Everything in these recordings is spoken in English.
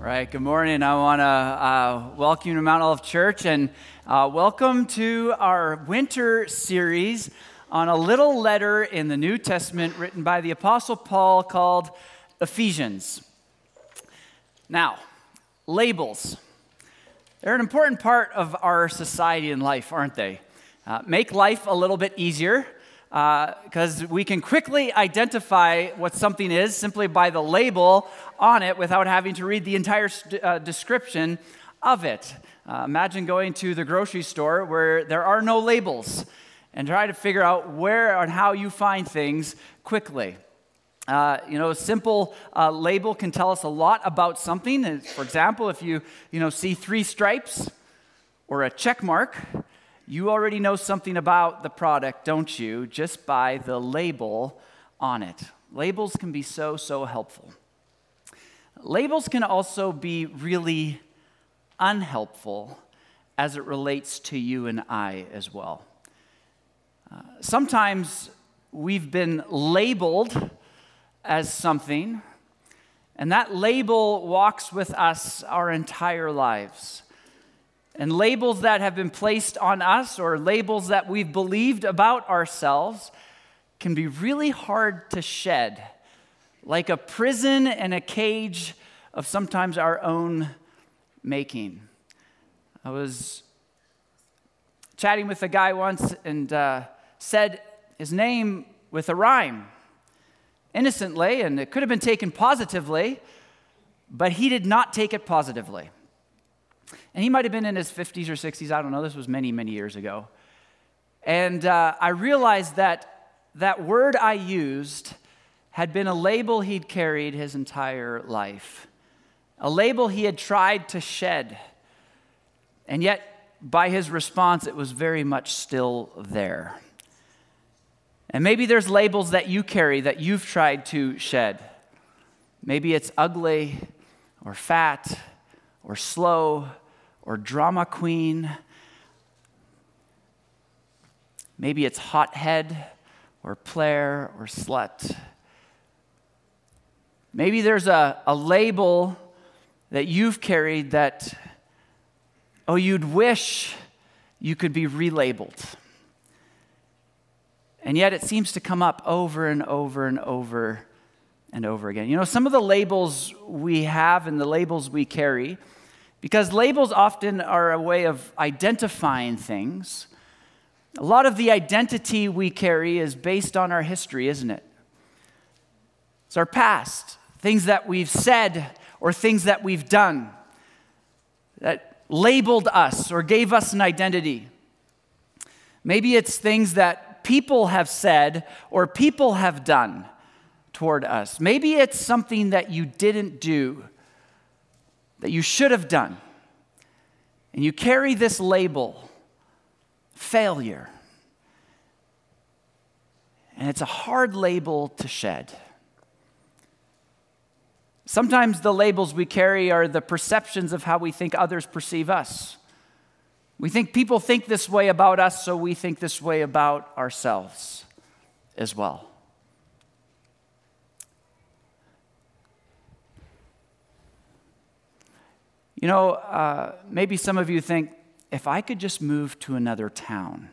Right, good morning. I want to welcome you to Mount Olive Church and welcome to our winter series on a little letter in the New Testament written by the Apostle Paul called Ephesians. Now, labels. They're an important part of our society and life, aren't they? Make life a little bit easier because we can quickly identify what something is simply by the label on it without having to read the entire description of it. Imagine going to the grocery store where there are no labels and try to figure out where and how you find things quickly. A simple label can tell us a lot about something. For example, if you see 3 stripes or a check mark, you already know something about the product, don't you, just by the label on it. Labels can be so helpful. Labels can also be really unhelpful as it relates to you and I as well. Sometimes we've been labeled as something, and that label walks with us our entire lives. And labels that have been placed on us or labels that we've believed about ourselves can be really hard to shed, like a prison and a cage of sometimes our own making. I was chatting with a guy once and said his name with a rhyme, innocently, and it could have been taken positively, but he did not take it positively. And he might have been in his 50s or 60s, I don't know, this was many years ago. And I realized that word I used had been a label he'd carried his entire life. A label he had tried to shed. And yet, by his response, it was very much still there. And maybe there's labels that you carry that you've tried to shed. Maybe it's ugly, or fat, or slow, or drama queen. Maybe it's hothead, or player, or slut. Maybe there's a label that you've carried that, you'd wish you could be relabeled. And yet it seems to come up over and over and over and over again. Some of the labels we have and the labels we carry, because labels often are a way of identifying things. A lot of the identity we carry is based on our history, isn't it? It's our past, things that we've said or things that we've done that labeled us or gave us an identity. Maybe it's things that people have said or people have done toward us. Maybe it's something that you didn't do, that you should have done. And you carry this label, failure. And it's a hard label to shed. Sometimes the labels we carry are the perceptions of how we think others perceive us. We think people think this way about us, so we think this way about ourselves as well. Maybe some of you think, if I could just move to another town,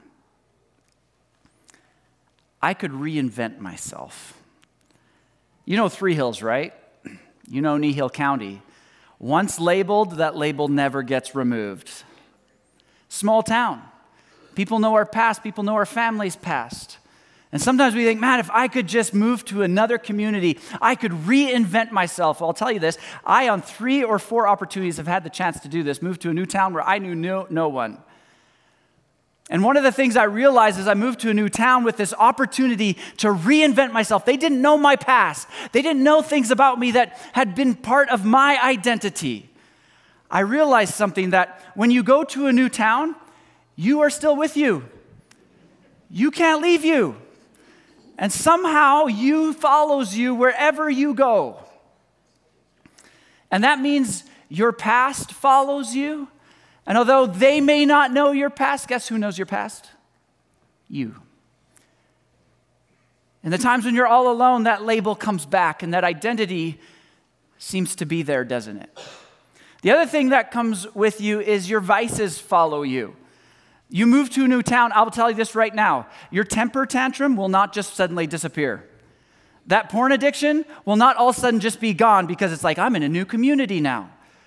I could reinvent myself. You know Three Hills, right? You know Knee Hill County. Once labeled, that label never gets removed. Small town. People know our past. People know our family's past. And sometimes we think, man, if I could just move to another community, I could reinvent myself. Well, I'll tell you this. I, on 3 or 4 opportunities, have had the chance to do this. Move to a new town where I knew no one. And one of the things I realized as I moved to a new town with this opportunity to reinvent myself, they didn't know my past. They didn't know things about me that had been part of my identity. I realized something, that when you go to a new town, you are still with you. You can't leave you. And somehow you follows you wherever you go. And that means your past follows you. And although they may not know your past, guess who knows your past? You. In the times when you're all alone, that label comes back and that identity seems to be there, doesn't it? The other thing that comes with you is your vices follow you. You move to a new town, I will tell you this right now. Your temper tantrum will not just suddenly disappear. That porn addiction will not all of a sudden just be gone because it's like, I'm in a new community now.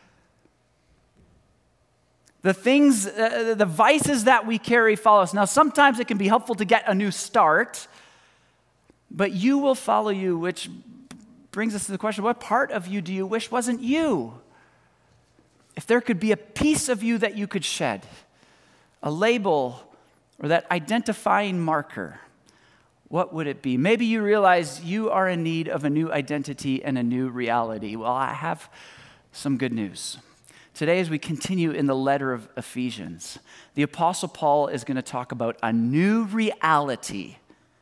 The things, the vices that we carry follow us. Now, sometimes it can be helpful to get a new start, but you will follow you, which brings us to the question, what part of you do you wish wasn't you? If there could be a piece of you that you could shed, a label or that identifying marker, what would it be? Maybe you realize you are in need of a new identity and a new reality. Well, I have some good news. Today, as we continue in the letter of Ephesians, the Apostle Paul is going to talk about a new reality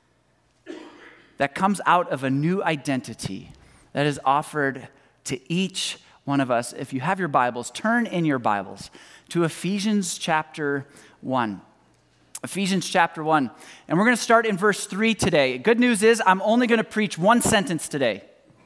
that comes out of a new identity that is offered to each one of us. If you have your Bibles, turn in your Bibles to Ephesians chapter 1. Ephesians chapter 1. And we're going to start in verse 3 today. Good news is I'm only going to preach one sentence today.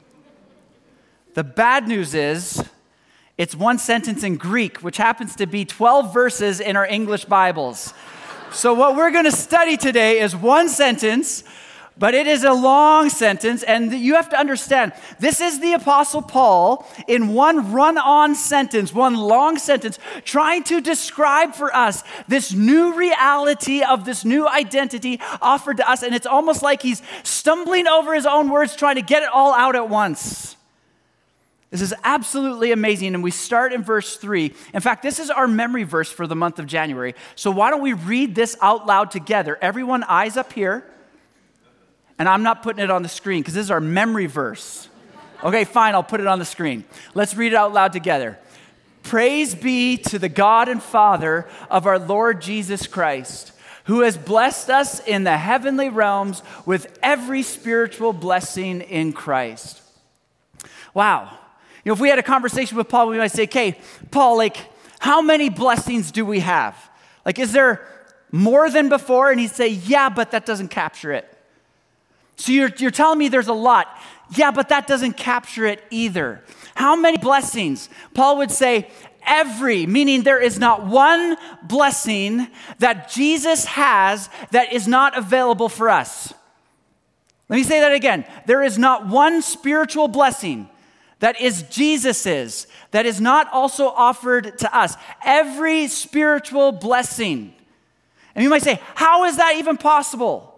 The bad news is it's one sentence in Greek, which happens to be 12 verses in our English Bibles. So what we're going to study today is one sentence, but it is a long sentence, and you have to understand, this is the Apostle Paul in one run-on sentence, one long sentence, trying to describe for us this new reality of this new identity offered to us, and it's almost like he's stumbling over his own words, trying to get it all out at once. This is absolutely amazing, and we start in verse 3. In fact, this is our memory verse for the month of January, so why don't we read this out loud together? Everyone, eyes up here. And I'm not putting it on the screen because this is our memory verse. Okay, fine, I'll put it on the screen. Let's read it out loud together. Praise be to the God and Father of our Lord Jesus Christ, who has blessed us in the heavenly realms with every spiritual blessing in Christ. Wow. You know, if we had a conversation with Paul, we might say, okay, Paul, how many blessings do we have? Is there more than before? And he'd say, yeah, but that doesn't capture it. So you're telling me there's a lot. Yeah, but that doesn't capture it either. How many blessings? Paul would say every, meaning there is not one blessing that Jesus has that is not available for us. Let me say that again. There is not one spiritual blessing that is Jesus's that is not also offered to us. Every spiritual blessing. And you might say, how is that even possible?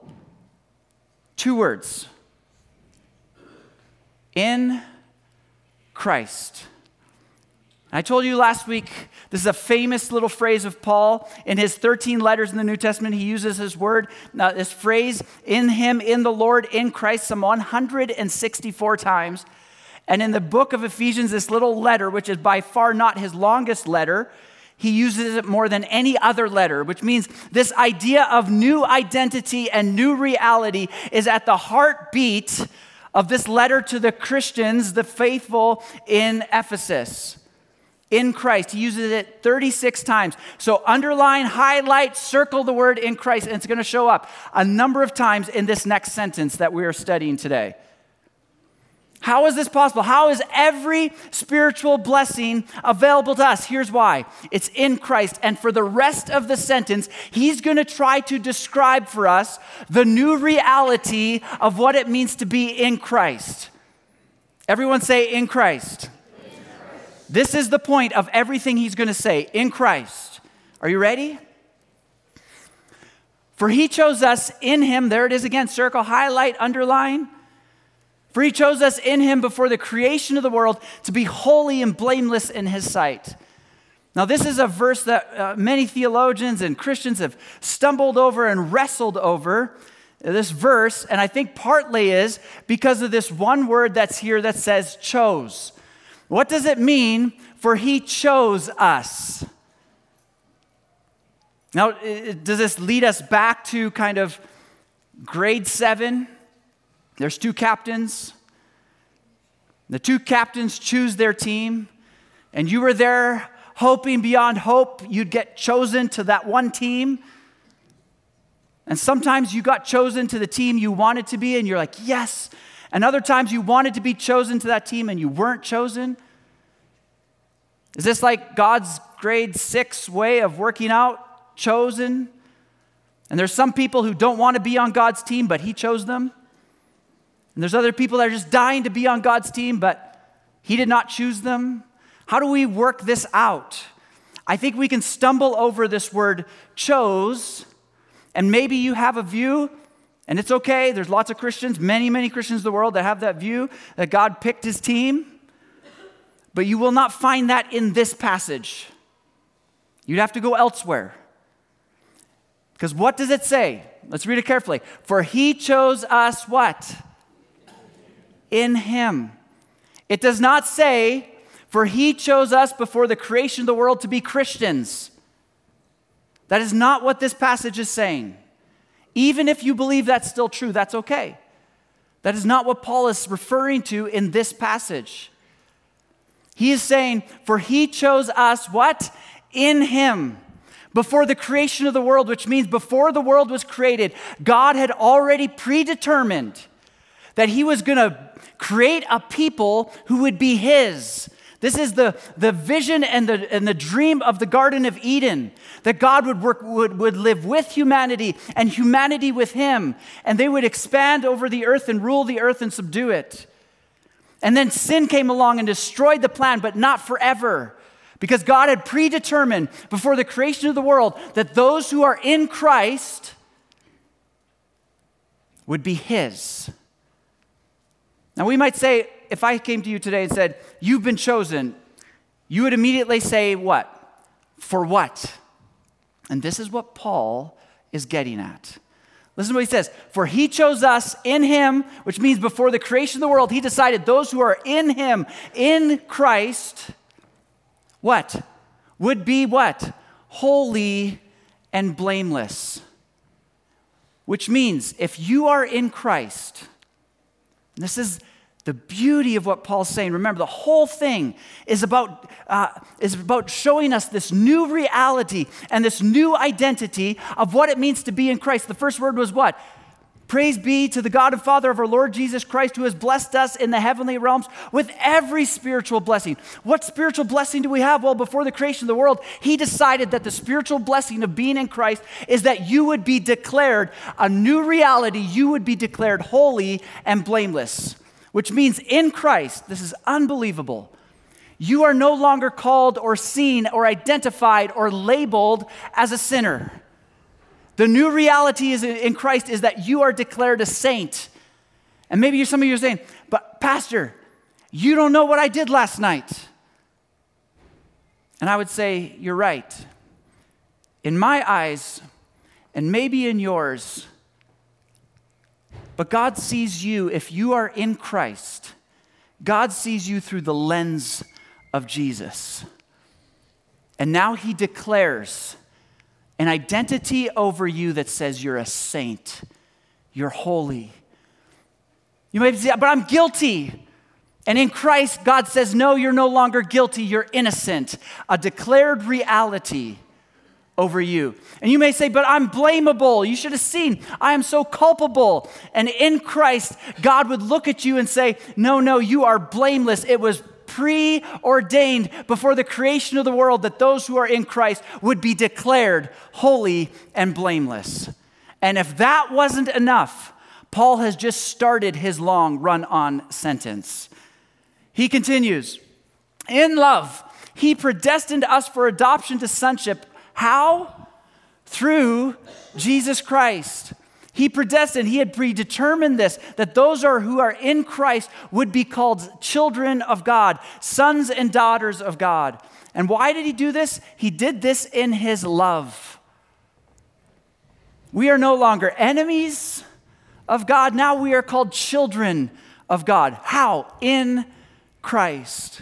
2 words. In Christ. I told you last week, this is a famous little phrase of Paul. In his 13 letters in the New Testament, he uses this phrase, in him, in the Lord, in Christ, some 164 times. And in the book of Ephesians, this little letter, which is by far not his longest letter, he uses it more than any other letter, which means this idea of new identity and new reality is at the heartbeat of this letter to the Christians, the faithful in Ephesus. In Christ. He uses it 36 times. So underline, highlight, circle the word in Christ, and it's going to show up a number of times in this next sentence that we are studying today. How is this possible? How is every spiritual blessing available to us? Here's why. It's in Christ. And for the rest of the sentence, he's going to try to describe for us the new reality of what it means to be in Christ. Everyone say, in Christ. This is the point of everything he's going to say, in Christ. Are you ready? For he chose us in him, there it is again, circle, highlight, underline. For he chose us in him before the creation of the world to be holy and blameless in his sight. Now this is a verse that many theologians and Christians have stumbled over and wrestled over, this verse, and I think partly is because of this one word that's here that says chose. What does it mean for he chose us? Now, does this lead us back to kind of grade 7? There's 2 captains. The 2 captains choose their team, and you were there hoping beyond hope you'd get chosen to that one team. And sometimes you got chosen to the team you wanted to be, and you're like, yes. And other times you wanted to be chosen to that team and you weren't chosen. Is this like God's grade 6 way of working out, chosen? And there's some people who don't want to be on God's team, but he chose them. And there's other people that are just dying to be on God's team, but he did not choose them. How do we work this out? I think we can stumble over this word chose, and maybe you have a view, and it's okay. There's lots of Christians, many Christians in the world that have that view that God picked his team, but you will not find that in this passage. You'd have to go elsewhere. Because what does it say? Let's read it carefully. For he chose us what? In him. It does not say, for he chose us before the creation of the world to be Christians. That is not what this passage is saying. Even if you believe that's still true, that's okay. That is not what Paul is referring to in this passage. He is saying, for he chose us what? In him. Before the creation of the world, which means before the world was created, God had already predetermined that he was going to create a people who would be his. This is the vision and the dream of the Garden of Eden, that God would live with humanity and humanity with him, and they would expand over the earth and rule the earth and subdue it. And then sin came along and destroyed the plan, but not forever. Because God had predetermined before the creation of the world that those who are in Christ would be his. Now we might say, if I came to you today and said, you've been chosen, you would immediately say what? For what? And this is what Paul is getting at. Listen to what he says. For he chose us in him, which means before the creation of the world, he decided those who are in him, in Christ, what? Would be what? Holy and blameless. Which means if you are in Christ, and this is the beauty of what Paul's saying. Remember, the whole thing is about showing us this new reality and this new identity of what it means to be in Christ. The first word was what? Praise be to the God and Father of our Lord Jesus Christ, who has blessed us in the heavenly realms with every spiritual blessing. What spiritual blessing do we have? Well, before the creation of the world, he decided that the spiritual blessing of being in Christ is that you would be declared a new reality. You would be declared holy and blameless, which means in Christ, this is unbelievable, you are no longer called or seen or identified or labeled as a sinner. The new reality is in Christ is that you are declared a saint. And maybe some of you are saying, but Pastor, you don't know what I did last night. And I would say, you're right. In my eyes, and maybe in yours, but God sees you, if you are in Christ, God sees you through the lens of Jesus. And now he declares an identity over you that says you're a saint, you're holy. You may say, but I'm guilty. And in Christ, God says, no, you're no longer guilty, you're innocent. A declared reality over you. And you may say, but I'm blamable. You should have seen, I am so culpable. And in Christ, God would look at you and say, no, you are blameless. It was preordained before the creation of the world that those who are in Christ would be declared holy and blameless. And if that wasn't enough, Paul has just started his long run-on sentence. He continues, in love, he predestined us for adoption to sonship. How? Through Jesus Christ. He had predetermined this, that those who are in Christ would be called children of God, sons and daughters of God. And why did he do this? He did this in his love. We are no longer enemies of God. Now we are called children of God. How? In Christ.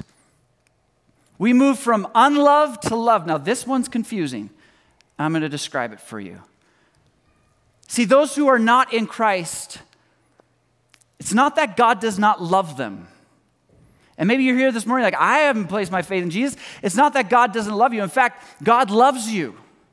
We move from unloved to love. Now this one's confusing. I'm going to describe it for you. See, those who are not in Christ, it's not that God does not love them. And maybe you're here this morning like, I haven't placed my faith in Jesus. It's not that God doesn't love you. In fact, God loves you.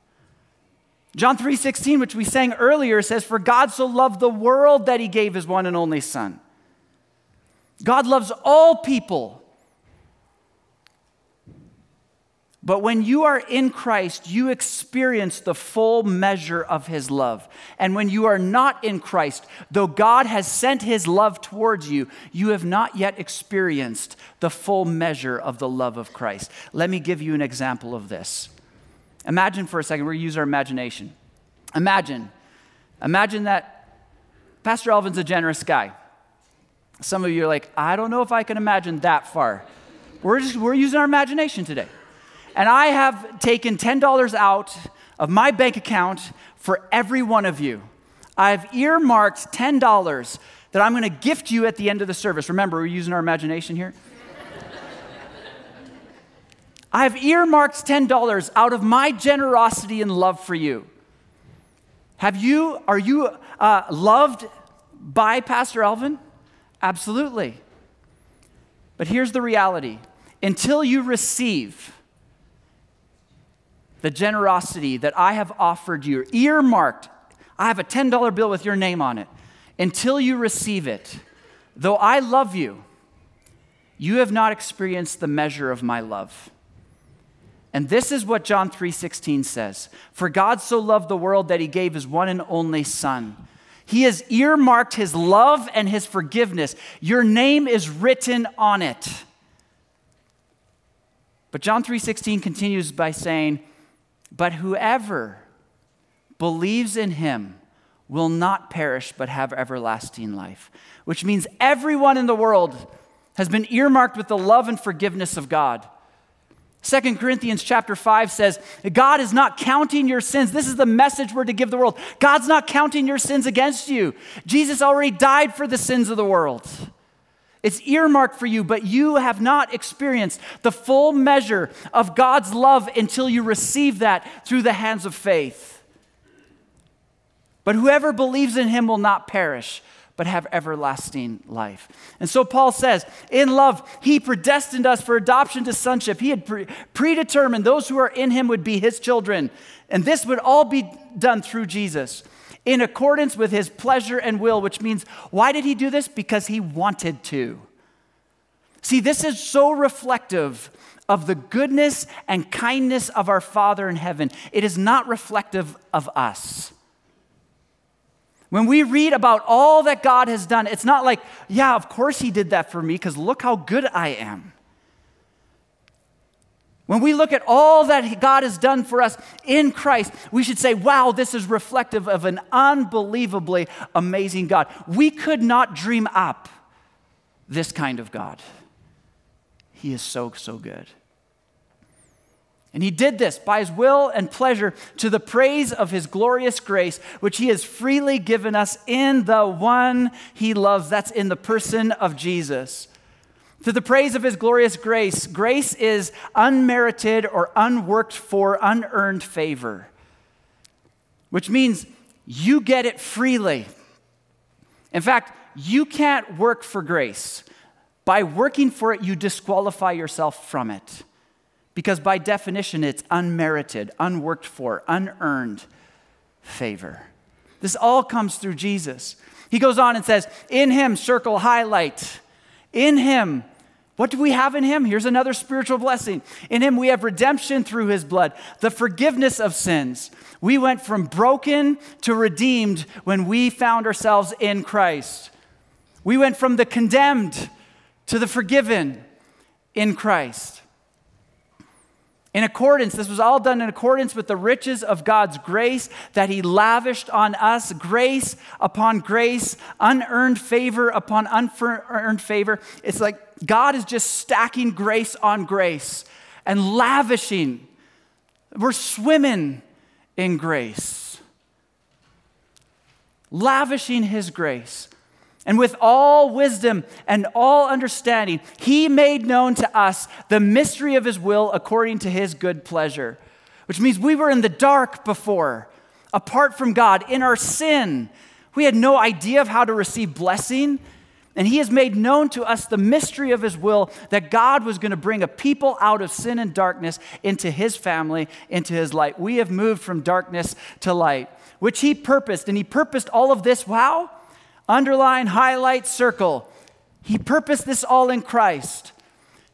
John 3:16, which we sang earlier, says, for God so loved the world that he gave his one and only Son. God loves all people. But when you are in Christ, you experience the full measure of his love. And when you are not in Christ, though God has sent his love towards you, you have not yet experienced the full measure of the love of Christ. Let me give you an example of this. Imagine for a second, we're going to use our imagination. Imagine that Pastor Alvin's a generous guy. Some of you are like, I don't know if I can imagine that far. We're using our imagination today. And I have taken $10 out of my bank account for every one of you. I've earmarked $10 that I'm going to gift you at the end of the service. Remember, we're using our imagination here. I've earmarked $10 out of my generosity and love for you. Are you loved by Pastor Alvin? Absolutely. But here's the reality. Until you receive the generosity that I have offered you, earmarked, I have a $10 bill with your name on it. Until you receive it, though I love you, you have not experienced the measure of my love. And this is what John 3:16 says. For God so loved the world that he gave his one and only Son. He has earmarked his love and his forgiveness. Your name is written on it. But John 3:16 continues by saying, but whoever believes in him will not perish but have everlasting life. Which means everyone in the world has been earmarked with the love and forgiveness of God. 2 Corinthians chapter 5 says, God is not counting your sins. This is the message we're to give the world. God's not counting your sins against you. Jesus already died for the sins of the world. It's earmarked for you, but you have not experienced the full measure of God's love until you receive that through the hands of faith. But whoever believes in him will not perish, but have everlasting life. And so Paul says, in love, he predestined us for adoption to sonship. He had predetermined those who are in him would be his children. And this would all be done through Jesus, in accordance with his pleasure and will, which means, why did he do this? Because he wanted to. See, this is so reflective of the goodness and kindness of our Father in heaven. It is not reflective of us. When we read about all that God has done, it's not like, yeah, of course he did that for me because look how good I am. When we look at all that God has done for us in Christ, we should say, wow, this is reflective of an unbelievably amazing God. We could not dream up this kind of God. He is so, so good. And he did this by his will and pleasure to the praise of his glorious grace, which he has freely given us in the one he loves. That's in the person of Jesus. To the praise of his glorious grace. Grace is unmerited or unworked for, unearned favor, which means you get it freely. In fact, you can't work for grace. By working for it, you disqualify yourself from it. Because by definition, it's unmerited, unworked for, unearned favor. This all comes through Jesus. He goes on and says, in him, circle, highlight. In him, what do we have in him? Here's another spiritual blessing. In him, we have redemption through his blood, the forgiveness of sins. We went from broken to redeemed when we found ourselves in Christ. We went from the condemned to the forgiven in Christ. This was all done in accordance with the riches of God's grace that he lavished on us, grace upon grace, unearned favor upon unearned favor. It's like God is just stacking grace on grace and lavishing. We're swimming in grace, lavishing his grace. And with all wisdom and all understanding, he made known to us the mystery of his will according to his good pleasure. Which means we were in the dark before, apart from God, in our sin. We had no idea of how to receive blessing. And he has made known to us the mystery of his will, that God was going to bring a people out of sin and darkness into his family, into his light. We have moved from darkness to light, which he purposed. And he purposed all of this, wow. Underline, highlight, circle. He purposed this all in Christ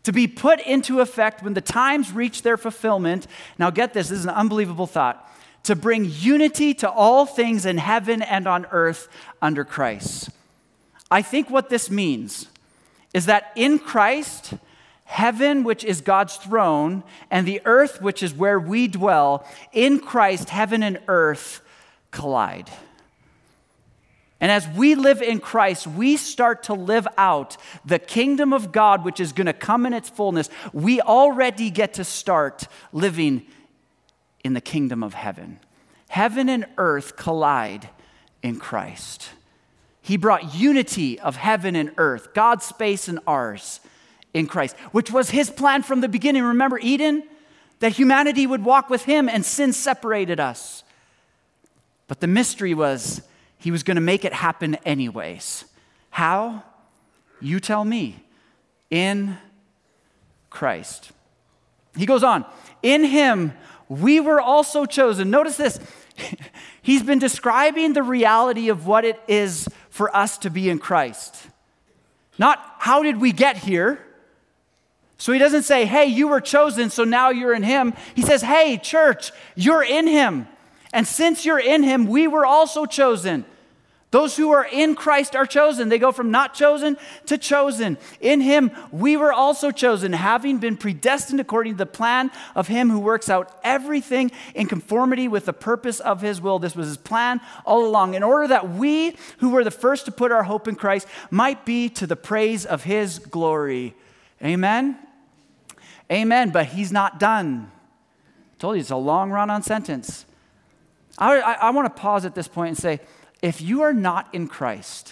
to be put into effect when the times reach their fulfillment. Now get this is an unbelievable thought. To bring unity to all things in heaven and on earth under Christ. I think what this means is that in Christ, heaven, which is God's throne, and the earth, which is where we dwell, in Christ, heaven and earth collide. And as we live in Christ, we start to live out the kingdom of God, which is going to come in its fullness. We already get to start living in the kingdom of heaven. Heaven and earth collide in Christ. He brought unity of heaven and earth, God's space and ours, in Christ, which was his plan from the beginning. Remember Eden? That humanity would walk with him and sin separated us. But the mystery was he was going to make it happen anyways. How? You tell me. In Christ. He goes on. In him, we were also chosen. Notice this. He's been describing the reality of what it is for us to be in Christ. Not how did we get here? So he doesn't say, hey, you were chosen, so now you're in him. He says, hey, church, you're in him. And since you're in him, we were also chosen. Those who are in Christ are chosen. They go from not chosen to chosen. In him, we were also chosen, having been predestined according to the plan of him who works out everything in conformity with the purpose of his will. This was his plan all along, in order that we who were the first to put our hope in Christ might be to the praise of his glory. Amen? Amen, but he's not done. I told you, it's a long run-on sentence. I want to pause at this point and say, if you are not in Christ,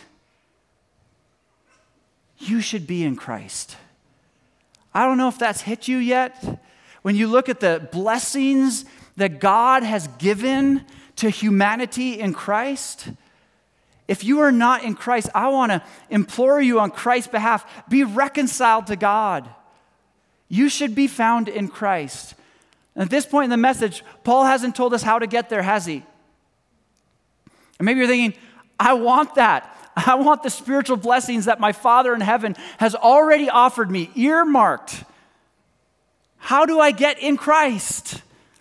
you should be in Christ. I don't know if that's hit you yet. When you look at the blessings that God has given to humanity in Christ, if you are not in Christ, I want to implore you on Christ's behalf, be reconciled to God. You should be found in Christ. And at this point in the message, Paul hasn't told us how to get there, has he? And maybe you're thinking, I want that. I want the spiritual blessings that my Father in heaven has already offered me, earmarked. How do I get in Christ?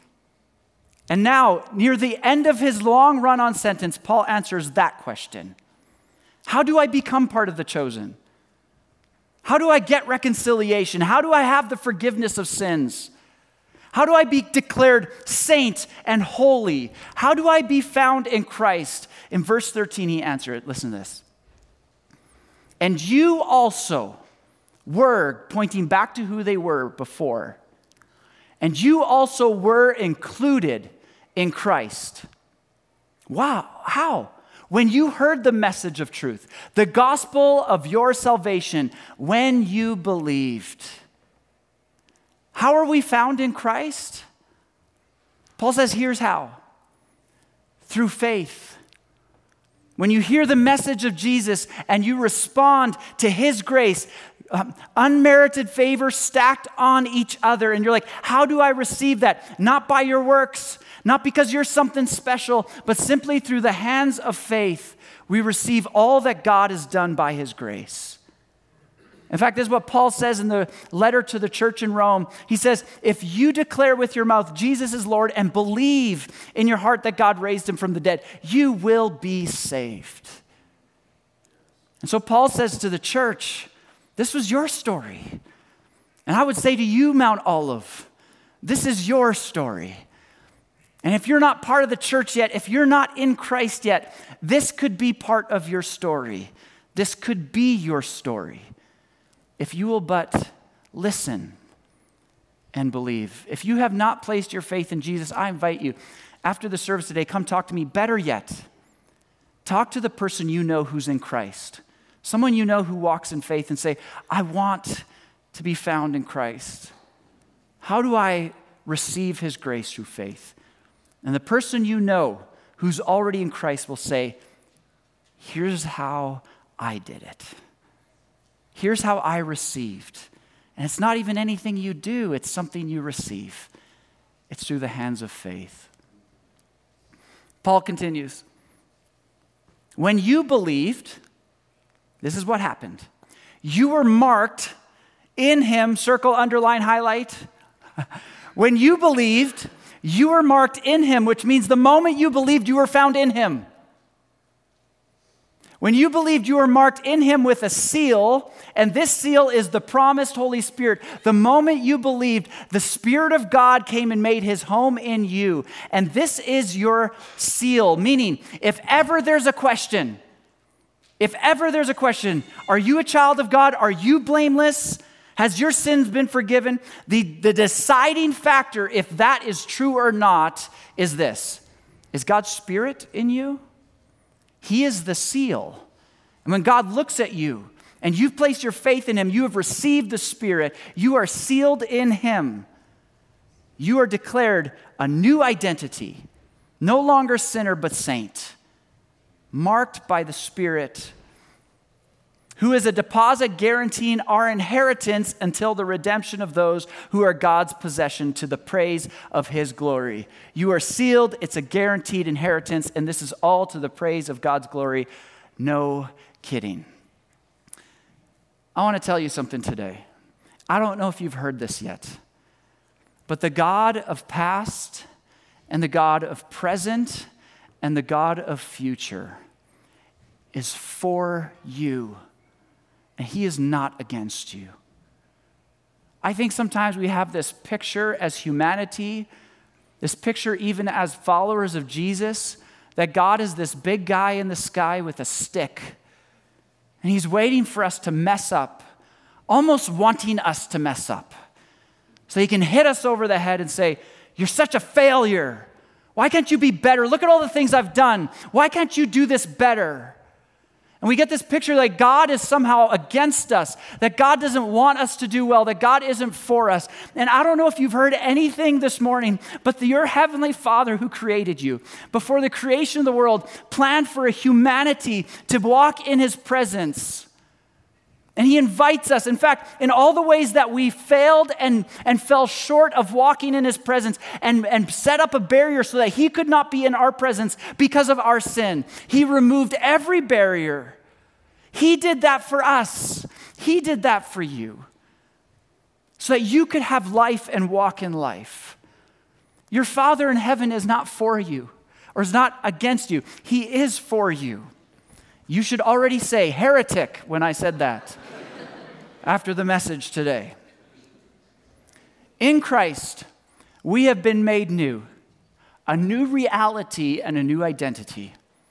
And now, near the end of his long run-on sentence, Paul answers that question. How do I become part of the chosen? How do I get reconciliation? How do I have the forgiveness of sins? How do I be declared saint and holy? How do I be found in Christ? In verse 13, he answered it. Listen to this. And you also were, pointing back to who they were before, and you also were included in Christ. Wow, how? When you heard the message of truth, the gospel of your salvation, when you believed. How are we found in Christ? Paul says, here's how. Through faith. When you hear the message of Jesus and you respond to his grace, unmerited favor stacked on each other, and you're like, how do I receive that? Not by your works, not because you're something special, but simply through the hands of faith, we receive all that God has done by his grace. In fact, this is what Paul says in the letter to the church in Rome. He says, if you declare with your mouth Jesus is Lord and believe in your heart that God raised him from the dead, you will be saved. And so Paul says to the church, this was your story. And I would say to you, Mount Olive, this is your story. And if you're not part of the church yet, if you're not in Christ yet, this could be part of your story. This could be your story. If you will but listen and believe. If you have not placed your faith in Jesus, I invite you, after the service today, come talk to me. Better yet, talk to the person you know who's in Christ. Someone you know who walks in faith, and say, I want to be found in Christ. How do I receive his grace through faith? And the person you know who's already in Christ will say, here's how I did it. Here's how I received. And it's not even anything you do, it's something you receive. It's through the hands of faith. Paul continues. When you believed, this is what happened. You were marked in him, circle, underline, highlight. When you believed, you were marked in him, which means the moment you believed, you were found in him. When you believed, you were marked in him with a seal, and this seal is the promised Holy Spirit. The moment you believed, the Spirit of God came and made his home in you. And this is your seal, meaning if ever there's a question, are you a child of God? Are you blameless? Has your sins been forgiven? The deciding factor, if that is true or not, is this. Is God's Spirit in you? He is the seal. And when God looks at you and you've placed your faith in him, you have received the Spirit, you are sealed in him. You are declared a new identity, no longer sinner but saint, marked by the Spirit, who is a deposit guaranteeing our inheritance until the redemption of those who are God's possession to the praise of his glory. You are sealed, it's a guaranteed inheritance, and this is all to the praise of God's glory. No kidding. I want to tell you something today. I don't know if you've heard this yet, but the God of past and the God of present and the God of future is for you. And he is not against you. I think sometimes we have this picture as humanity, this picture even as followers of Jesus, that God is this big guy in the sky with a stick. And he's waiting for us to mess up, almost wanting us to mess up. So he can hit us over the head and say, "You're such a failure. Why can't you be better? Look at all the things I've done. Why can't you do this better?" And we get this picture that God is somehow against us, that God doesn't want us to do well, that God isn't for us. And I don't know if you've heard anything this morning, but your heavenly Father who created you, before the creation of the world, planned for a humanity to walk in his presence. And he invites us, in fact, in all the ways that we failed and fell short of walking in his presence and set up a barrier so that he could not be in our presence because of our sin. He removed every barrier. He did that for us. He did that for you so that you could have life and walk in life. Your Father in heaven is not for you or is not against you. He is for you. You should already say heretic when I said that after the message today. In Christ, we have been made new, a new reality and a new identity.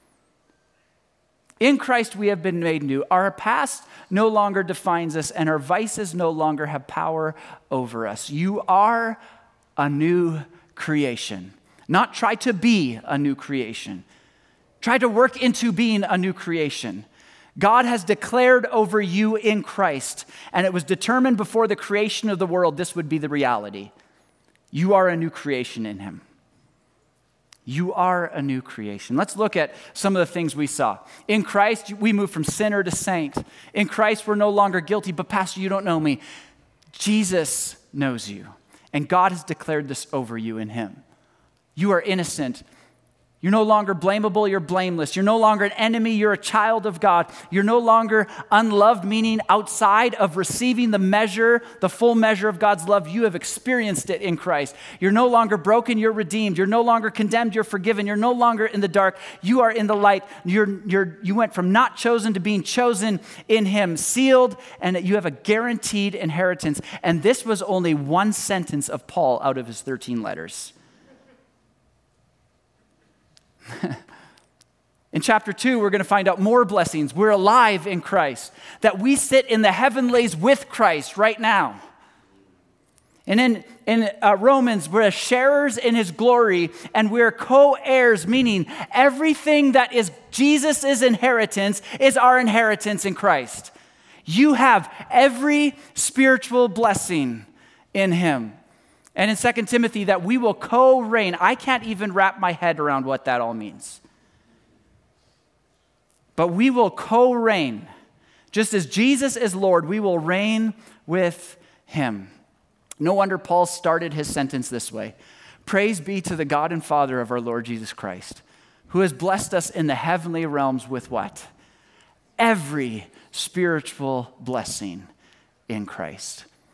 In Christ, we have been made new. Our past no longer defines us, and our vices no longer have power over us. You are a new creation. Not try to be a new creation. Try to work into being a new creation. God has declared over you in Christ, and it was determined before the creation of the world this would be the reality. You are a new creation in him. You are a new creation. Let's look at some of the things we saw. In Christ, we move from sinner to saint. In Christ, we're no longer guilty, but Pastor, you don't know me. Jesus knows you, and God has declared this over you in him. You are innocent. You're no longer blamable, you're blameless. You're no longer an enemy, you're a child of God. You're no longer unloved, meaning outside of receiving the full measure of God's love. You have experienced it in Christ. You're no longer broken, you're redeemed. You're no longer condemned, you're forgiven. You're no longer in the dark, you are in the light. You went from not chosen to being chosen in him, sealed, and you have a guaranteed inheritance. And this was only one sentence of Paul out of his 13 letters. In chapter 2, we're going to find out more blessings. We're alive in Christ, that we sit in the heavenlies with Christ right now. And in Romans, we're sharers in his glory, and we're co-heirs, meaning everything that is Jesus' inheritance is our inheritance in Christ. You have every spiritual blessing in him. And in 2 Timothy, that we will co-reign. I can't even wrap my head around what that all means. But we will co-reign. Just as Jesus is Lord, we will reign with him. No wonder Paul started his sentence this way. Praise be to the God and Father of our Lord Jesus Christ, who has blessed us in the heavenly realms with what? Every spiritual blessing in Christ.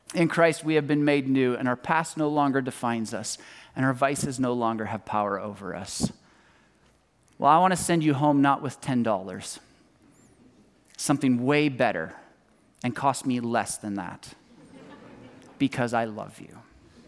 In Christ, we have been made new, and our past no longer defines us, and our vices no longer have power over us. Well, I want to send you home not with $10, something way better, and cost me less than that, because I love you.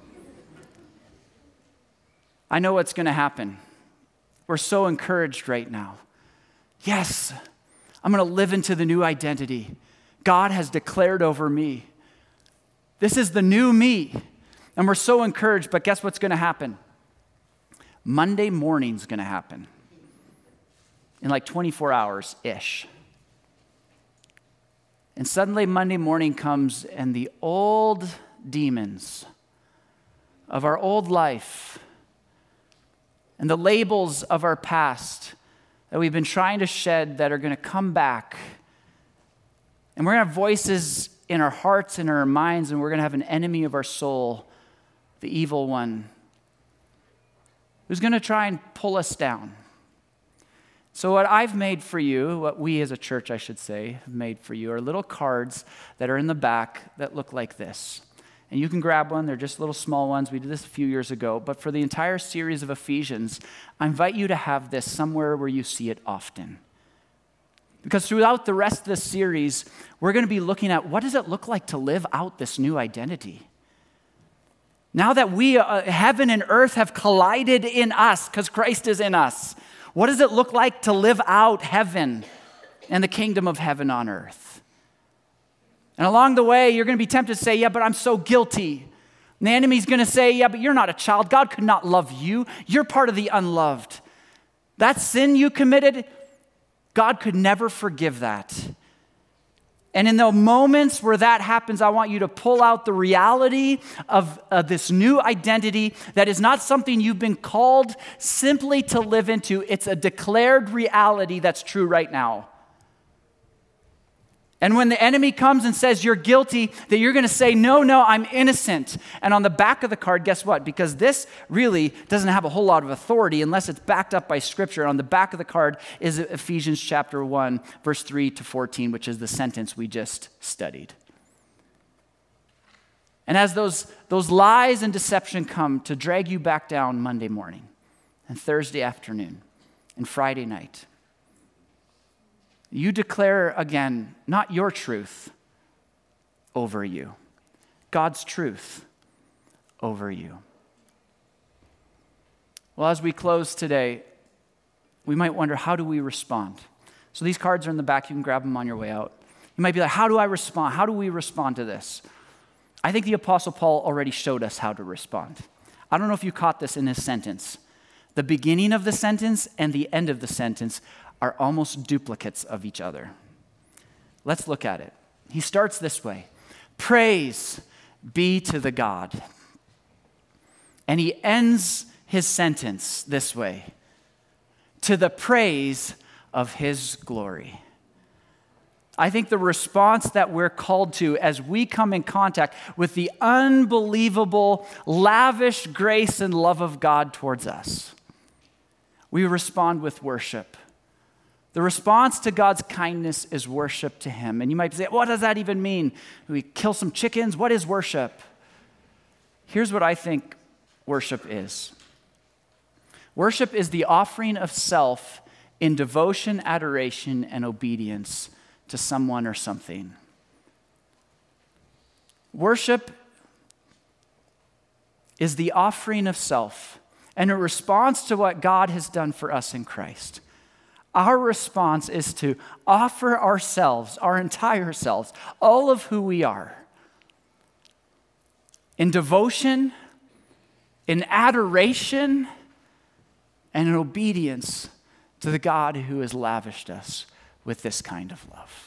I know what's going to happen. We're so encouraged right now. Yes, I'm going to live into the new identity God has declared over me. This is the new me. And we're so encouraged, but guess what's going to happen? Monday morning's going to happen in like 24 hours-ish. And suddenly Monday morning comes, and the old demons of our old life and the labels of our past that we've been trying to shed that are going to come back. And we're going to have voices in our hearts and our minds, and we're going to have an enemy of our soul, the evil one, who's going to try and pull us down. So what I've made for you, what we as a church, I should say, have made for you, are little cards that are in the back that look like this. And you can grab one. They're just little small ones. We did this a few years ago. But for the entire series of Ephesians, I invite you to have this somewhere where you see it often. Because throughout the rest of this series, we're going to be looking at what does it look like to live out this new identity. Now that we, heaven and earth, have collided in us because Christ is in us, what does it look like to live out heaven and the kingdom of heaven on earth? And along the way, you're going to be tempted to say, yeah, but I'm so guilty. And the enemy's going to say, yeah, but you're not a child. God could not love you. You're part of the unloved. That sin you committed, God could never forgive that. And in the moments where that happens, I want you to pull out the reality of this new identity that is not something you've been called simply to live into. It's a declared reality that's true right now. And when the enemy comes and says you're guilty, that you're going to say, no, I'm innocent. And on the back of the card, guess what? Because this really doesn't have a whole lot of authority unless it's backed up by Scripture. On the back of the card is Ephesians chapter 1, verse 3 to 14, which is the sentence we just studied. And as those lies and deception come to drag you back down Monday morning and Thursday afternoon and Friday night, you declare again, not your truth over you, God's truth over you. Well, as we close today, we might wonder, how do we respond? So these cards are in the back. You can grab them on your way out. You might be like, how do I respond? How do we respond to this? I think the Apostle Paul already showed us how to respond. I don't know if you caught this in his sentence. The beginning of the sentence and the end of the sentence are almost duplicates of each other. Let's look at it. He starts this way: praise be to the God. And he ends his sentence this way: to the praise of his glory. I think the response that we're called to as we come in contact with the unbelievable, lavish grace and love of God towards us, we respond with worship. The response to God's kindness is worship to him. And you might say, what does that even mean? Do we kill some chickens? What is worship? Here's what I think worship is. Worship is the offering of self in devotion, adoration, and obedience to someone or something. Worship is the offering of self and a response to what God has done for us in Christ. Our response is to offer ourselves, our entire selves, all of who we are, in devotion, in adoration, and in obedience to the God who has lavished us with this kind of love.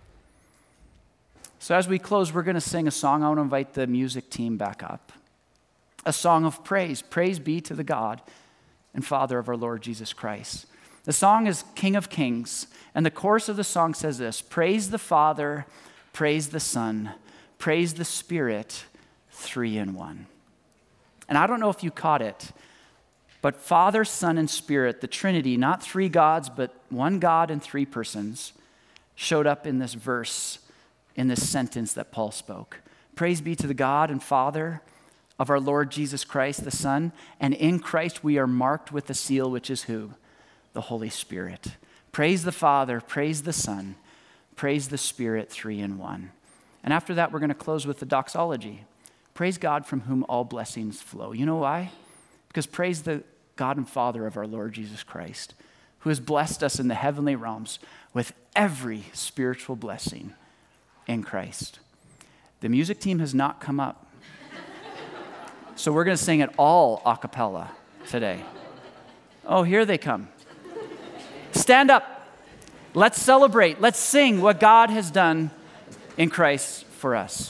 So as we close, we're going to sing a song. I want to invite the music team back up. A song of praise. Praise be to the God and Father of our Lord Jesus Christ. The song is King of Kings, and the chorus of the song says this: praise the Father, praise the Son, praise the Spirit, 3 in 1. And I don't know if you caught it, but Father, Son, and Spirit, the Trinity, not 3 gods, but 1 God in 3 persons, showed up in this verse, in this sentence that Paul spoke. Praise be to the God and Father of our Lord Jesus Christ, the Son. And in Christ we are marked with the seal, which is who? The Holy Spirit. Praise the Father, praise the Son, praise the Spirit, three in one. And after that, we're going to close with the doxology. Praise God from whom all blessings flow. You know why? Because praise the God and Father of our Lord Jesus Christ, who has blessed us in the heavenly realms with every spiritual blessing in Christ. The music team has not come up. So we're going to sing it all a cappella today. Oh, here they come. Stand up. Let's celebrate. Let's sing what God has done in Christ for us.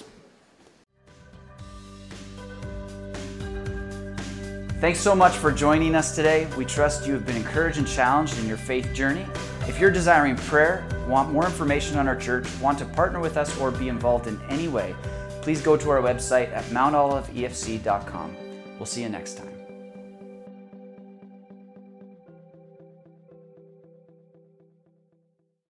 Thanks so much for joining us today. We trust you have been encouraged and challenged in your faith journey. If you're desiring prayer, want more information on our church, want to partner with us, or be involved in any way, please go to our website at mountoliveefc.com. We'll see you next time.